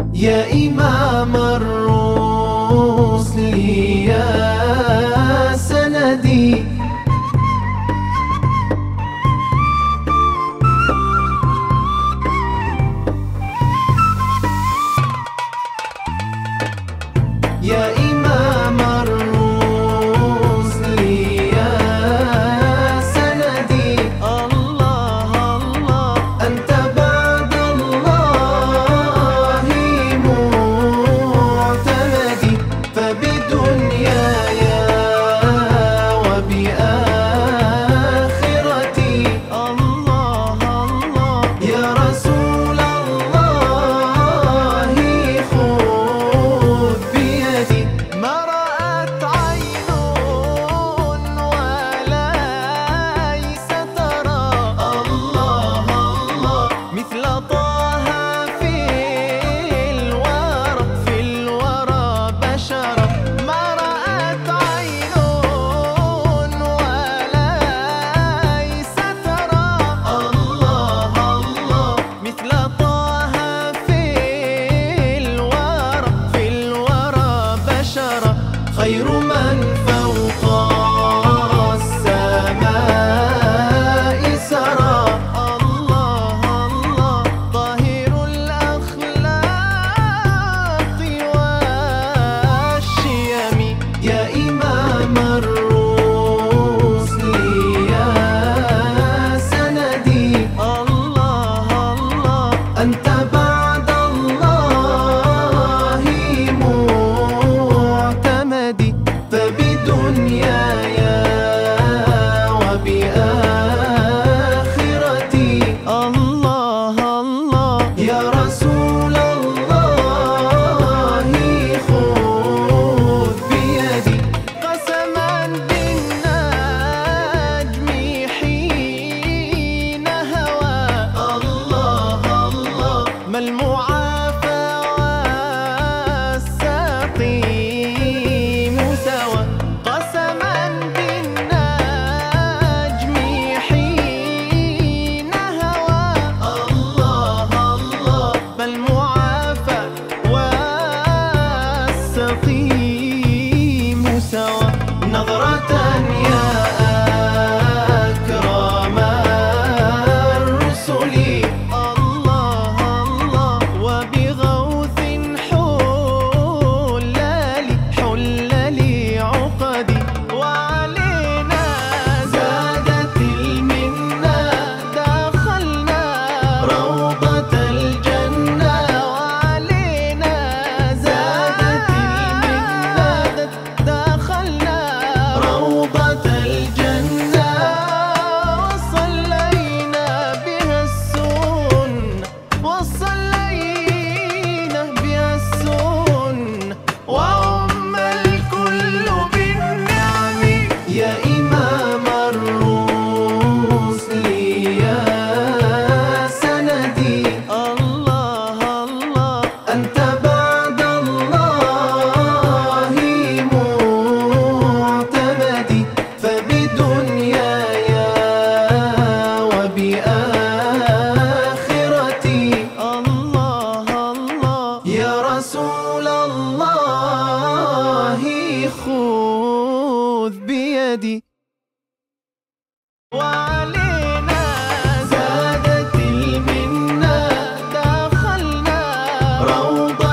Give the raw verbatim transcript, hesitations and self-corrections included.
يا إمام الرسل يا سندي. يا إمام الرسل يا سندي. الله الله أنت بعد الله معتمدي، فبدنياي وبآخرتي الله الله يا رسول الله خذ بيدي. ما رأت عين وليس ترى الله الله مثل طه في الورى في الورى بشرا. ما رأت عين وليس ترى الله الله مثل طه في الورى في الورى بشرا. خير من فوق السماء سرى الله الله طاهر الأخلاق والشيم. يا إمام الرسل يا سندي. الله الله أنت بعد الله معتمدي، فبدنياي وبآخرتي الله الله يا رسول الله خذ بيدي. قسما بالنجم حين هوى الله الله ما المعافى والسقيم سوى. قسما بالنجم حين هوى الله الله ما المعافى والسقيم سوى. نظرة يا أكرم الرسل الله الله وبغوث حلالي حلالي عقدي. وعلينا زادت المنة دخلنا روضة الجنة. وعلينا زادت المنة دخلنا روضة الجنة. وصلينا بها السنة وصلينا بها السنة وعم الكل بالنعم. يا إمام الرسل يا سندي. الله الله أنت بعد الله معتمدي، فبدنياي وبآخرتي الله الله يا رسول الله خذ بيدي. وعلينا زادت المنة دخلنا روضة